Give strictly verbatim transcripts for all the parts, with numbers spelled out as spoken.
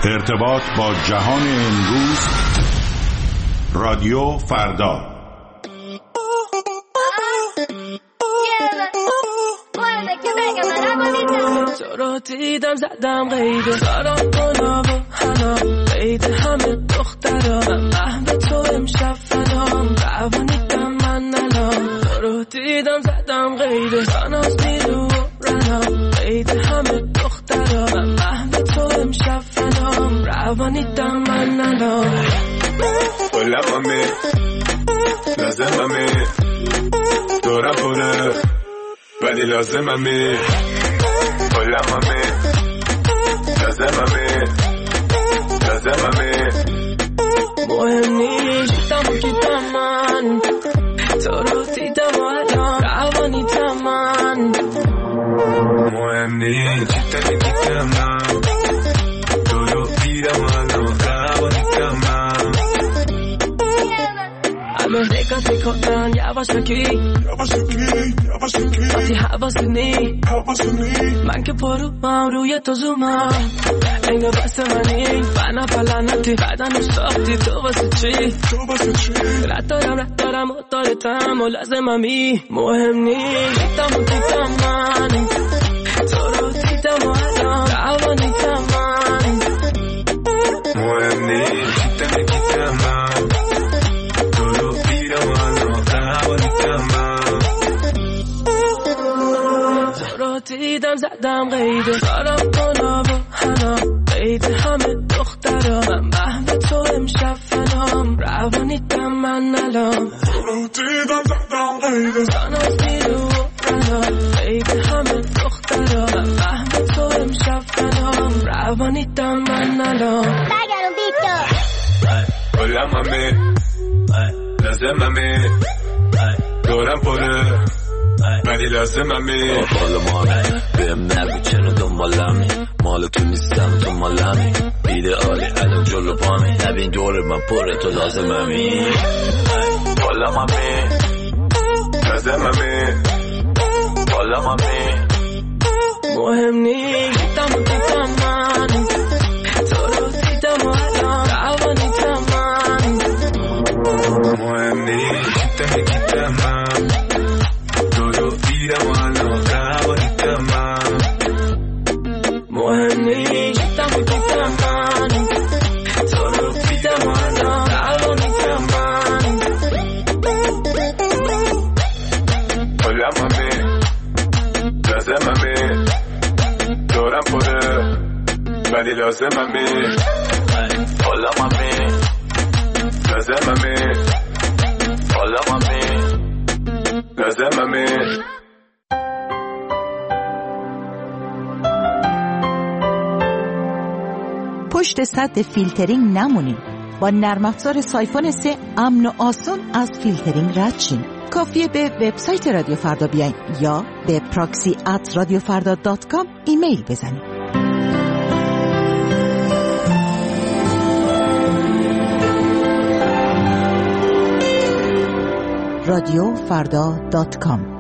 ارتباط با جهان امروز. رادیو فردا. تو رو دیدم زدم قیده سارم کنا و حنا قیده همه دخترا من محو تو امشب فدام روانیدم من الان. تو رو دیدم زدم قیده ساناز نیرو و رنا قیده همه دخترا من محو تو امشب فدام روانیدم من الان. قلممه لازممه دورم پره ولی لازممه قلممه لازممه لازممه مهم نیست دم کیتم من تو رو دیدم و الان روانیتم من. مهم نیست دم کیتم من تو رو دیدم و الان روانیتم من. همه دقت میکنن یواشکی وقتی حواسونی من که پرو هم روی تو زومم انگار بست منی بنا پلنتی بدن ساختی تو واسه چی رد دارم رد دارم و دارتم و لازممی مهم نیست دم و دیدم من تو رو دیدم و الان روانیتم من. مهم نیست دم دیدم من تو رو دیدم و الان روانیتم من. تو رو دیدم زدم قیده سارم کنا و حنا قیده همه دخترا من محو تو امشب فدام روانیتم من الان. تو رو دیدم زدم قیده ساناز نیرو و رنا قیده همه دخترا من محو تو امشب فدام روانیتم من الان. قلممه لازممه دورم پره ولی لازممه. حال مانه بهم نگو چنو دنبالمی مال تو نیستم تو مالمی ایدئالی الان جلو پامی نبین دور من پره تو لازممی. قلممه لازممه قلممه مهم نیست دم و دیدم من تو رو دیدم و الان روانیتم من. مهم نیست دم دیدم من تو رو دیدم و الان روانیتم من. مهم نیست دم و دیدم من تو رو دیدم و الان روانیتم من. قلممه لازممه دورم پره ولی لازممه قلممه لازممه قلممه لازممه. پشت سد فیلترینگ نمونید. با نرم افزار سایفون سه امن و آسان از فیلترینگ رد شین. کافیه به وبسایت رادیو فردا بیاین یا به پراکسی ات رادیو فردا دات کام ایمیل بزنید. رادیو فردا دات کام.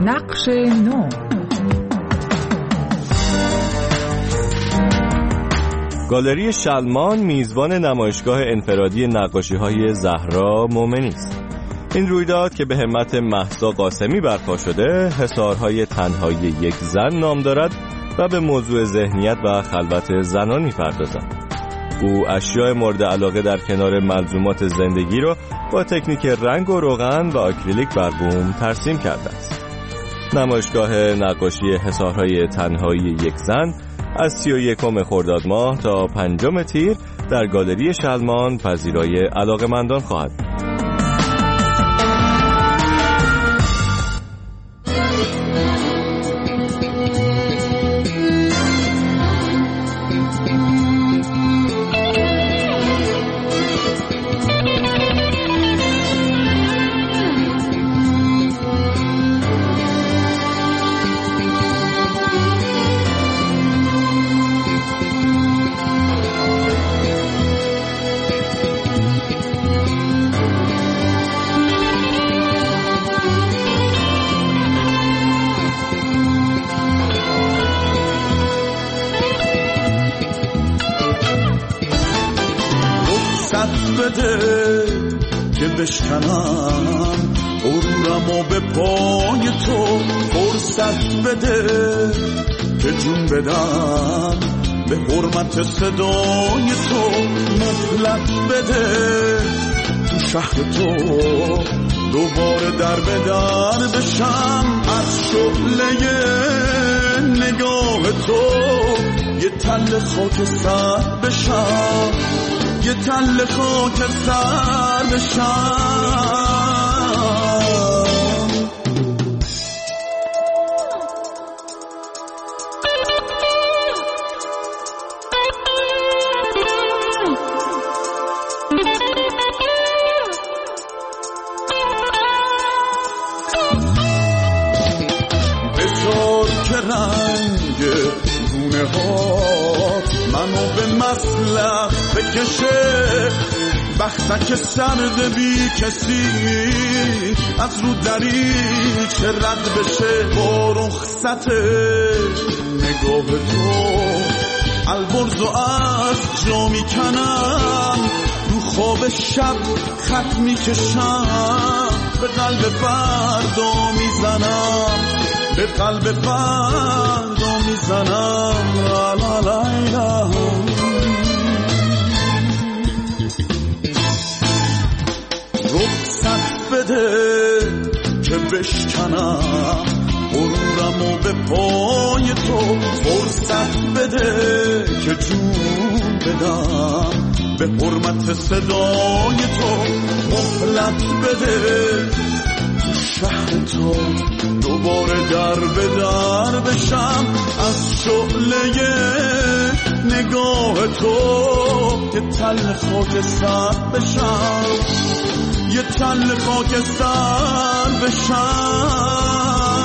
نقش نو. گالری شلمان میزبان نمایشگاه انفرادی نقاشی‌های زهرا مومنی است. این رویداد که به همت مهسا قاسمی برپا شده، حصارهای تنهایی یک زن نام دارد و به موضوع ذهنیت و خلوت زنان می‌پردازد. او اشیاء مورد علاقه در کنار ملزومات زندگی را با تکنیک رنگ و روغن و آکریلیک بر بوم ترسیم کرده است. نمایشگاه نقاشی حصارهای تنهایی یک زن از سی و یکم خرداد ماه تا پنجم تیر در گالری شلمان پذیرای علاقه‌مندان خواهد بود. بده که بشکنم غرورم و به پای تو، فرصت بده که جون بدم به حرمت صدای تو، مهلت بده تو شهر تو دوباره در به در بشم از شعله نگاه تو، یه تل خاک سر بشم، یه تل خاک سر بشم. بذار که رنگ گونه هات منو به مسلخ بکشه، بختک سرد بی کسی از رو دریچه رد بشه، با رخصت نگاه تو البرزو از جا میکنم، رو خواب شب خط میکشم، به قلب فردا میزنم، به قلب فردا میزنم. لا لا لا لا. رخصت بده که بشکنم غرورم و به پای تو، فرصت بده که جون بدم به حرمت صدای تو، مهلت بده تو شهر تو دوباره در به در بشم از شعله نگاه تو، یه تل خاک سر بشم، یه تل خاک سر بشم.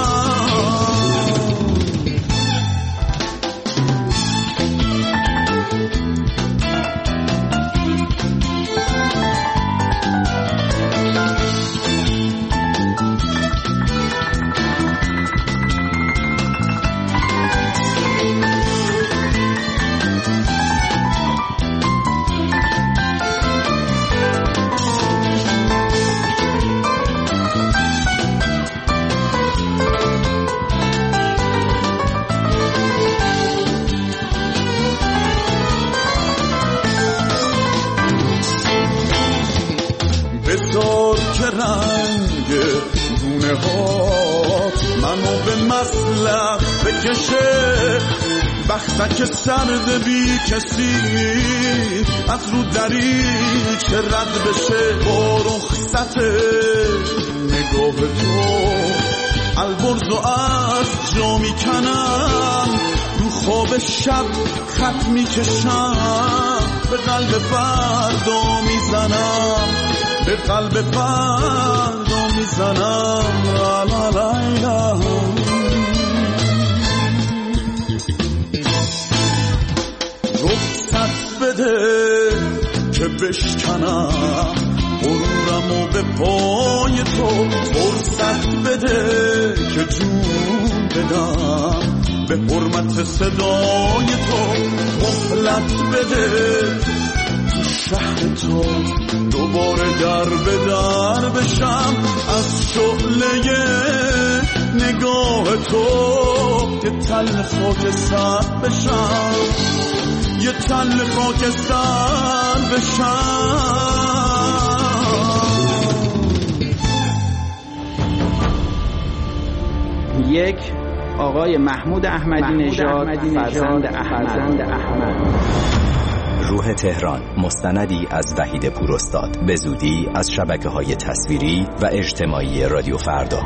بذار که رنگ گونه هات منو به مسلخ بکشه، بختک سرد بی کسی از رو دریچه رد بشه، با رخصت نگاه تو البرزو از جا میکنم، رو خواب شب خط میکشم، به قلب فردا میزنم، به قلب فردا میزنم. لا لا لا لا. رخصت بده که بشکنم غرورم و به پای تو فرصت بده که جون بدم، به حرمت صدای تو مهلت بده، تو شهر تو دوباره در به در بشم، از شعله نگاه تو یه تل خاک سر بشم، یه تل خاک سر بشم. یک آقای محمود احمدی نژاد فرزند احمد. روح تهران، مستندی از وحید پوراستاد، به زودی از شبکه‌های تصویری و اجتماعی رادیو فردا.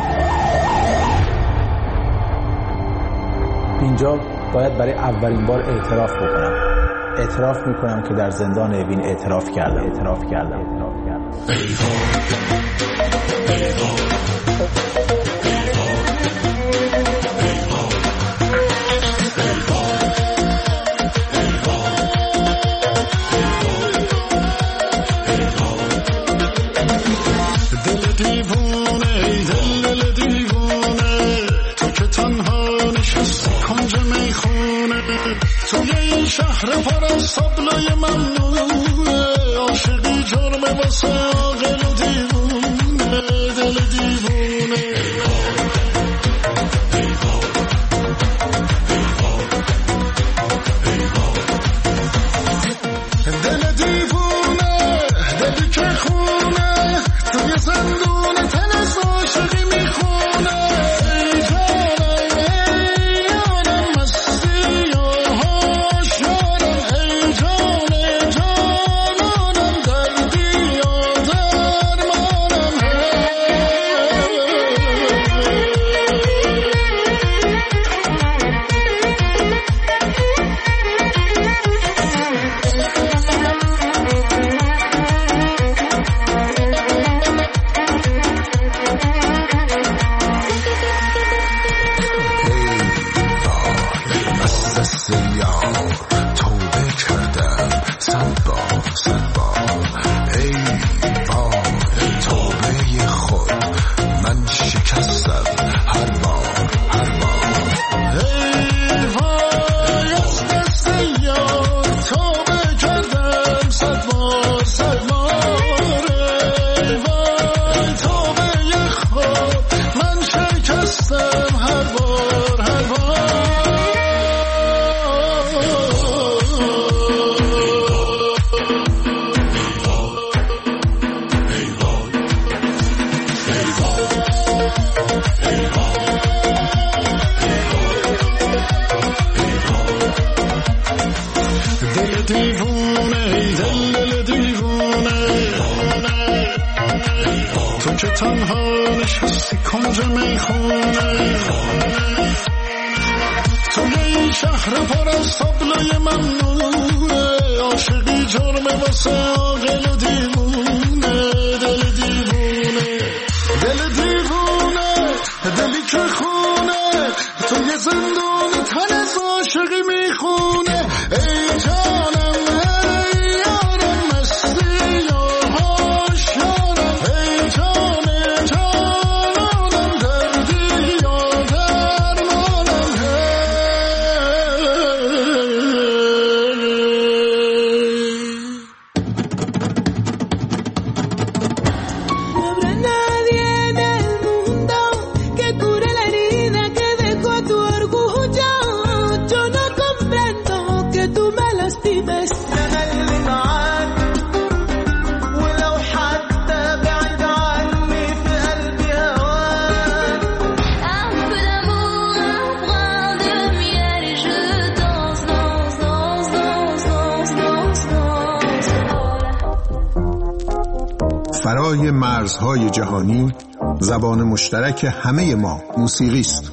اینجا باید برای اولین بار اعتراف بکنم. اعتراف میکنم که در زندان اوین اعتراف کردم. اعتراف کردم. اعتراف کردم. شهر پر از طبلای ممنوعه، عاشقی جرم واسه عاقل و دیوونه، دل دیوونه. دل دیوونه، دلی که خونه توی زندون تن از عاشقی میخونه. فرای مرزهای جهانی، زبان مشترک همه ما موسیقی است.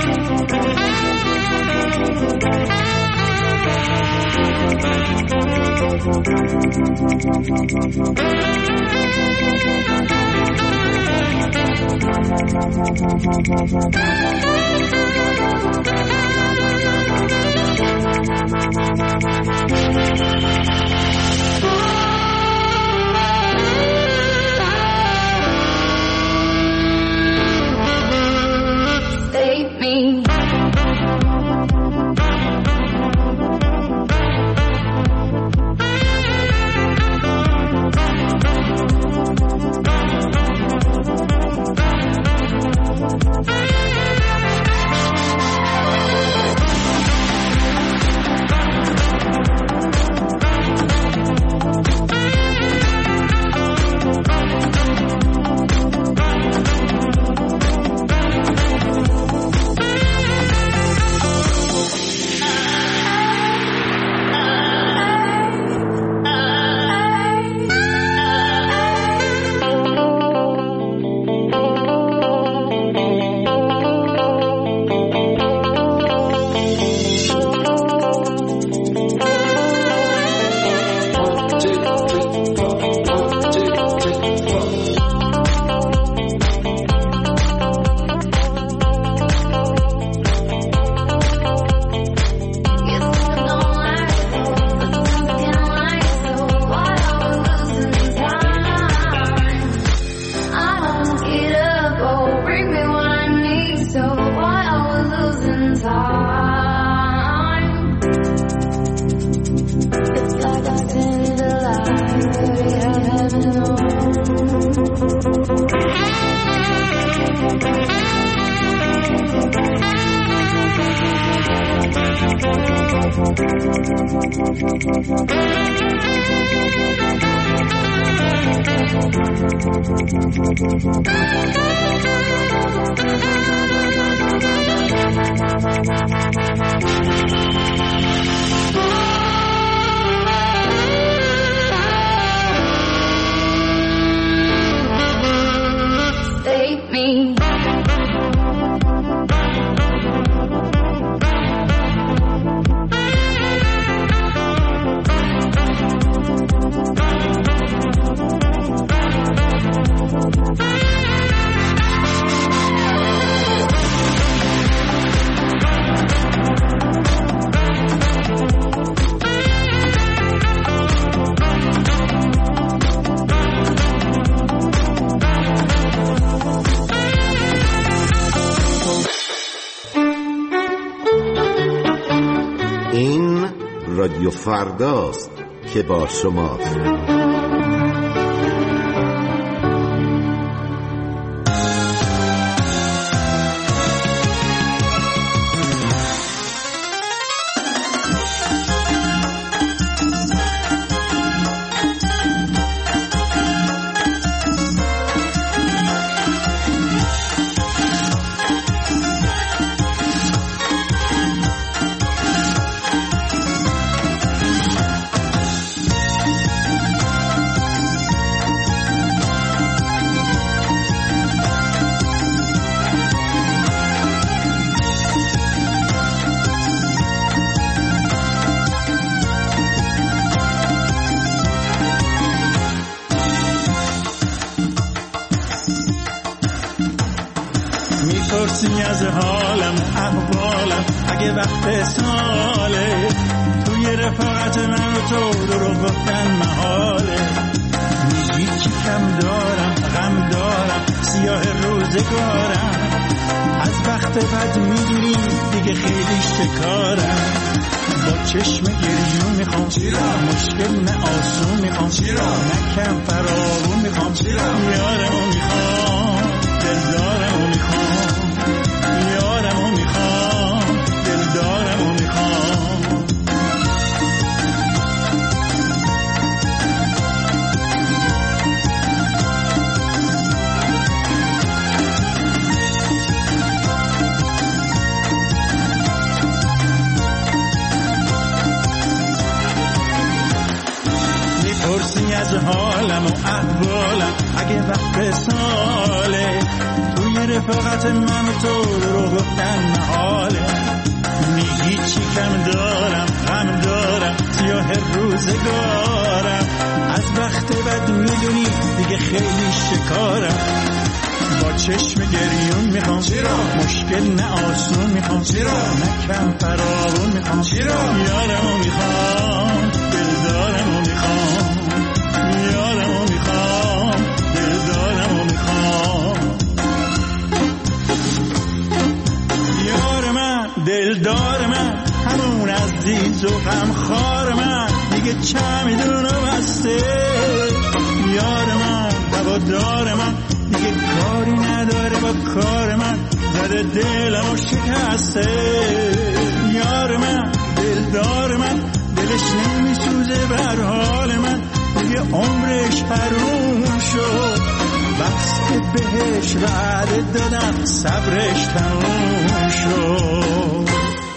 Thank you. Save me. Save me. این رادیو فرداست که با شماست. میپرسی از حالم احوالم اگه وقت ساله توی رفاقت من و تو دروغ گفتن محاله میگی چی کم دارم غم دارم سیاه روزگارم از وقت بد میدونی دیگه خیلی شکارم با چشم گریون میخوام مشکل نه آسون میخوام نه کم فراغون میخوام یارمو میخوام دلدارمو میخوام یارمو میخوام دلدارمو میخوام میپرسی از حالم و احوالم اگه وقت ساله توی رفاقت من و تو رو گفتن محاله میگی چی کم دارم غم دارم سیاه روز روزگارم، از وقت بد میدونی دیگه خیلی شکارم. با چشم گریون میخوام چرا مشکل نه آسون میخوام چرا نه کم فراوون میخوام چرا یارمو میخوام دلدارمو میخوام یارمو میخوام دلدارمو میخوام یار من دلدار من همون عزیز و غمخوار من دیگه چمیدونو بسته یار من هوادار من دیگه کاری نداره با کار من زده دلمو شکسته یار من دلدار من دلش نمیسوزه بر حال من دیگه عمرش حروم شد بس که بهش وعده دادم صبرش تموم شد.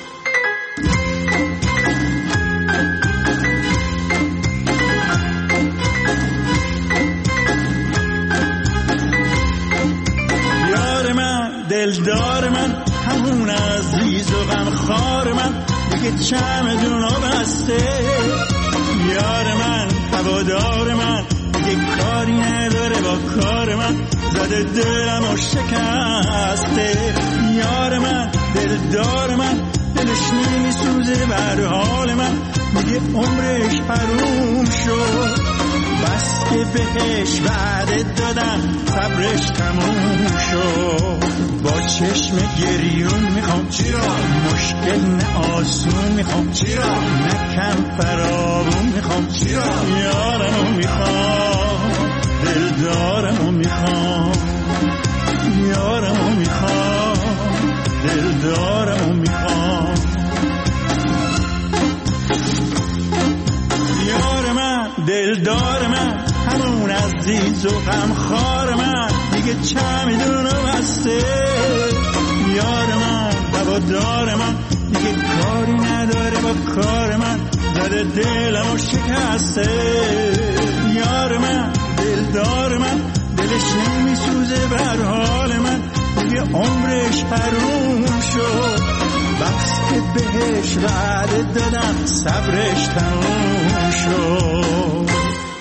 دلدار من همون عزیز و غمخوار من دیگه چمدونو بسته یار من هوادار من دیگه کاری نداره با کار من زده دلمو شکسته یار من دلدار من دلش نمیسوزه بر حال من دیگه عمرش حروم شد بس که بهش وعده دادم صبرش تموم شد. با چشم گریون میخوام چرا مشکل نه آسون میخوام چرا نه کم فراوون میخوام چرا یارمو میخوام دلدارمو میخوام یارمو میخوام دلدارمو میخوام یار من دلدار من همون عزیز و غمخوار من دیگه چمیدونو بسته یار من هوادار من دیگه کاری نداره با کار من زده دلمو شکسته یار من دلدار من دلش نمیسوزه بر حال من دیگه عمرش حروم شد بس که بهش وعده دادم صبرش تموم شد.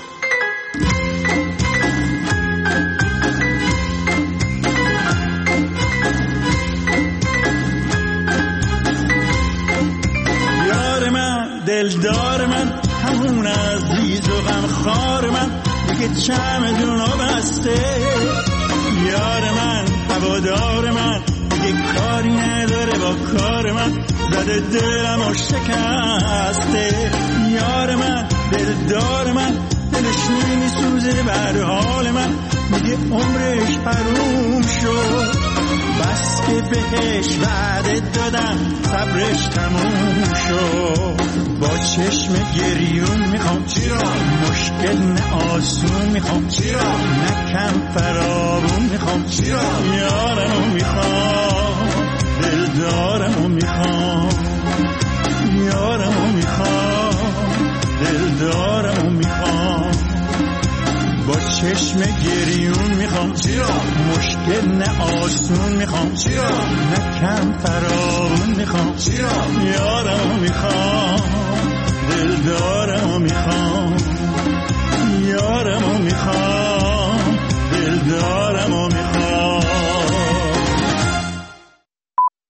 یار من دلدار من همون عزیز و غمخوار من دیگه چمدونو بسته یار من هوادار من دیگه کاری نداره با کار من زده دلمو شکسته یار من دلدار من دلش نمیسوزه بر حال من دیگه عمرش حروم شد بس که بهش وعده دادم صبرش تموم شد. با چشم گریون میخوام چرا مشکل نه آسون میخوام چرا نه کم فراوون میخوام چرا یارمو میخوام دلدارمو میخوام یارمو میخوام دلدارمو میخوام با چشم گریون میخوام چرا مشکل نه آسون میخوام چرا نه کم فراوون میخوام چرا یارمو میخوام دلدارمو میخوام یارمو میخوام دلدارمو میخوام.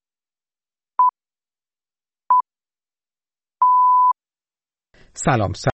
سلام